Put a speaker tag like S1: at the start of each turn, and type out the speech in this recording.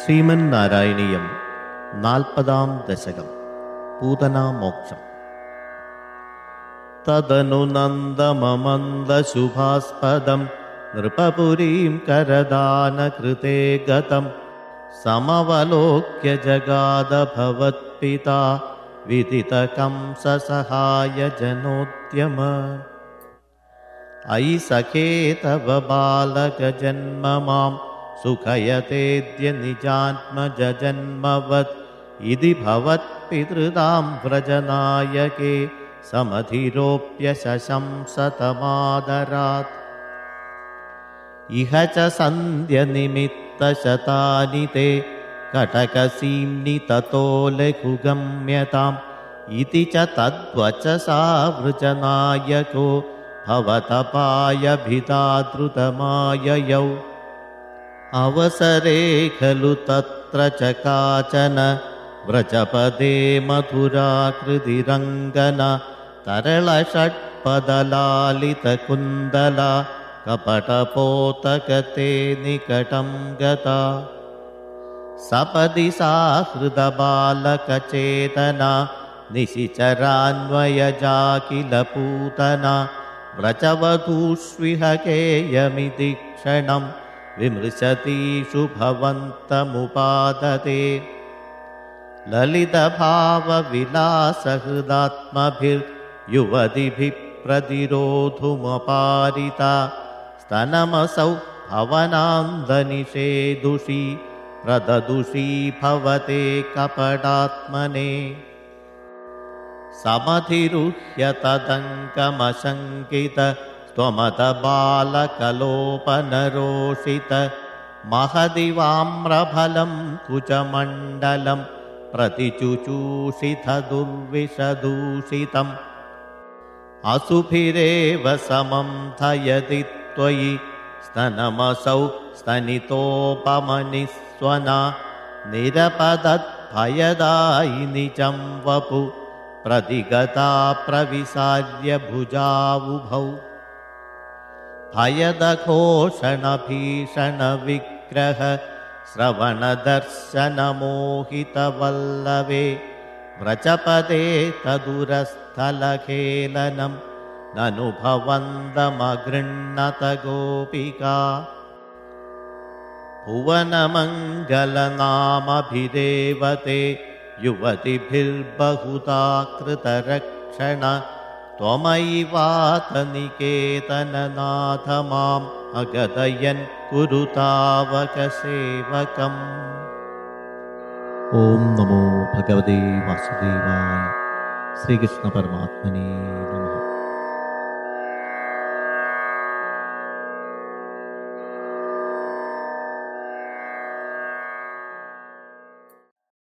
S1: ശ്രീമന്നാരായണീയം 40-ാം ദശകം പൂതനാമോക്ഷം. തദനു നന്ദമമന്ദശുഭാസ്പദം നൃപപുരീം കരദാനകൃതേ ഗതം സമവലോക്യ ജഗാദ ഭവത്പിതാ വിദിതകംസസഹായ ജനോദ്യമ. അയി സഖേ തവ ബാലകജന്മ മാം സുഖയതേദ്യ നിജാത്മജന്മവത് ഇതി ഭവത്പിതൃതാം വ്രജനായകേ സമധിരോപ്യ ശശംസതമാദരാത്. ഇഹ ച സന്ധ്യനിമിത്തശതാനി തേ കടകസീംനി തതോ ലഘുഗമ്യതാം ഇതി ച തദ്വചസാ വൃജനായകോ ഭവതപായഭിതാദ്രുതമായയൗ. അവസരേ ഖലു തത്ര ച കാചന വ്രജപദേ മധുരാകൃതിരംഗന തരളഷട്പദലാലിതകുന്ദല കപടപോതകത്തെ നികടം ഗതാ. സപദി സാഹൃദബാലകചേതന നിശിചരാന്വയജാകില പൂതന വ്രജവധൂഷ്വിഹ കേയമിതി ക്ഷണം വിമൃശതീഷു ഭവന്തമുപാദതേ. ലളിതഭാവവിലാസഹൃദാത്മഭിർയുവതിഭിः പ്രതിരോധുമപാരിതാ സ്തനമസൗ ഭവനാന്തനിഷേദുഷി പ്രദദുഷീ ഭവത്തെ കപടാത്മനെ. സമധിരുഹ്യ തദങ്കമശങ്കിത ത്വമത ബാലകലോപനരോഷിത മഹദിവാമ്രഫലം കുചമണ്ഡലം പ്രതിചുചൂഷിത ദുർവിഷദൂഷിതം. അസുഭിരേവ സമം ധയതി ത്വയി സ്തനമസൗ സ്തനിതോപമനിസ്വന നിരപദദ്ഭയദായി നിജം വപു പ്രതിഗതാ പ്രവിസാര്യ ഭുജാവുഭൗ. ഭയദഘോഷണ ഭീഷണ വിഗ്രഹ ശ്രവണദർശനമോഹിതവല്ലവേ വ്രജപദേ തദുരസ്ഥലഖേലനം നനുഭവന്തമഗൃണ്ണത ഗോപികാ. ഭുവനമംഗലനാമഭിദേവതേ യുവതിഭിർബഹുധാ കൃതരക്ഷണ ത്വമൈവാതനികേതനനാഥ മാം അഗതയൻ കുരുതാവകസേവകം.
S2: ഓം നമോ ഭഗവതേ വാസുദേവായ. ശ്രീകൃഷ്ണ പരമാത്മനേ നമഃ.